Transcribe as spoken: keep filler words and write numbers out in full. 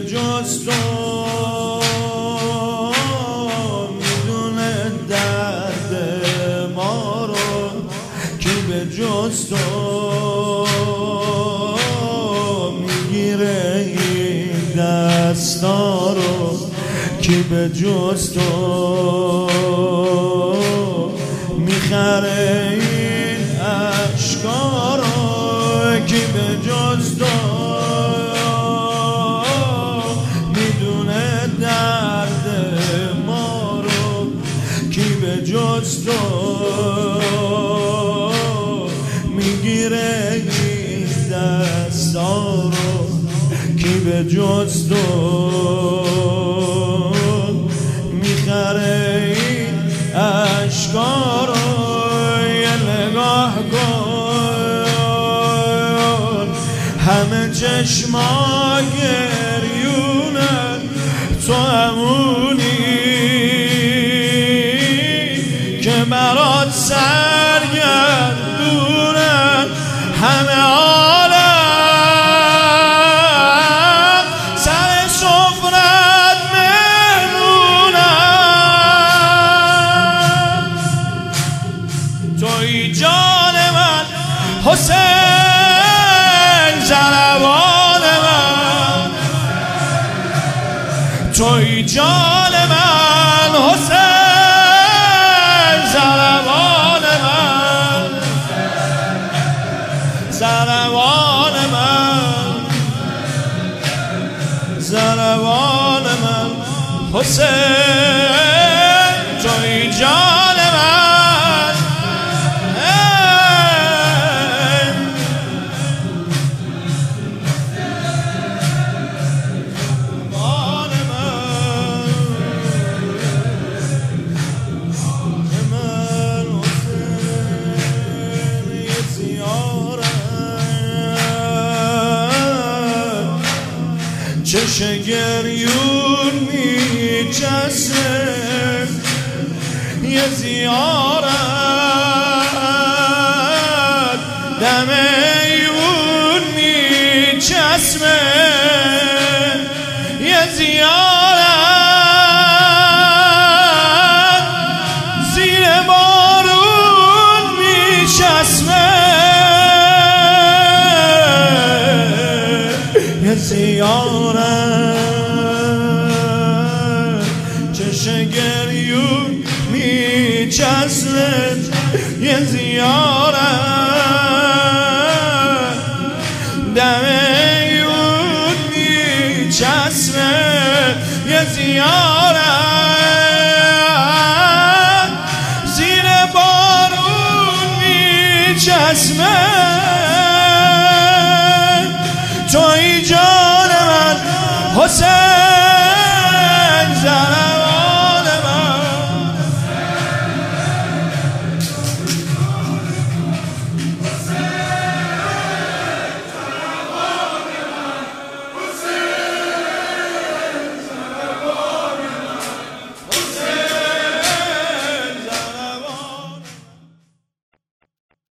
جز تو میدونه درد ما رو، کی به جز تو میگیره این دستا رو، کی به جز تو میخره این عشقا رو، کی به جز تو میدونه درد ما رو، کی به جز تو میگیره این دستا رو، کی به جز تو میخره این عشقا رو. یه نگاه کن همه چشما گریونن، تو همونی که برات سرگردونن، همه عالم سر سفرت مهمونن. توی جان من حسین، زربان من، توی جان من حسین، زربان من، زربان من، زربان من حسین، توی جان من. چش گریون میچسه یه زیارت، دم ایوون میچسمه یه زیارت، زیر بارون میچسمه یه زیارت، چش گریون میچسمه یه زیارت، دم ایون میچسمه یه زیارت، زیر بارون میچسمه. توی جان من حسین،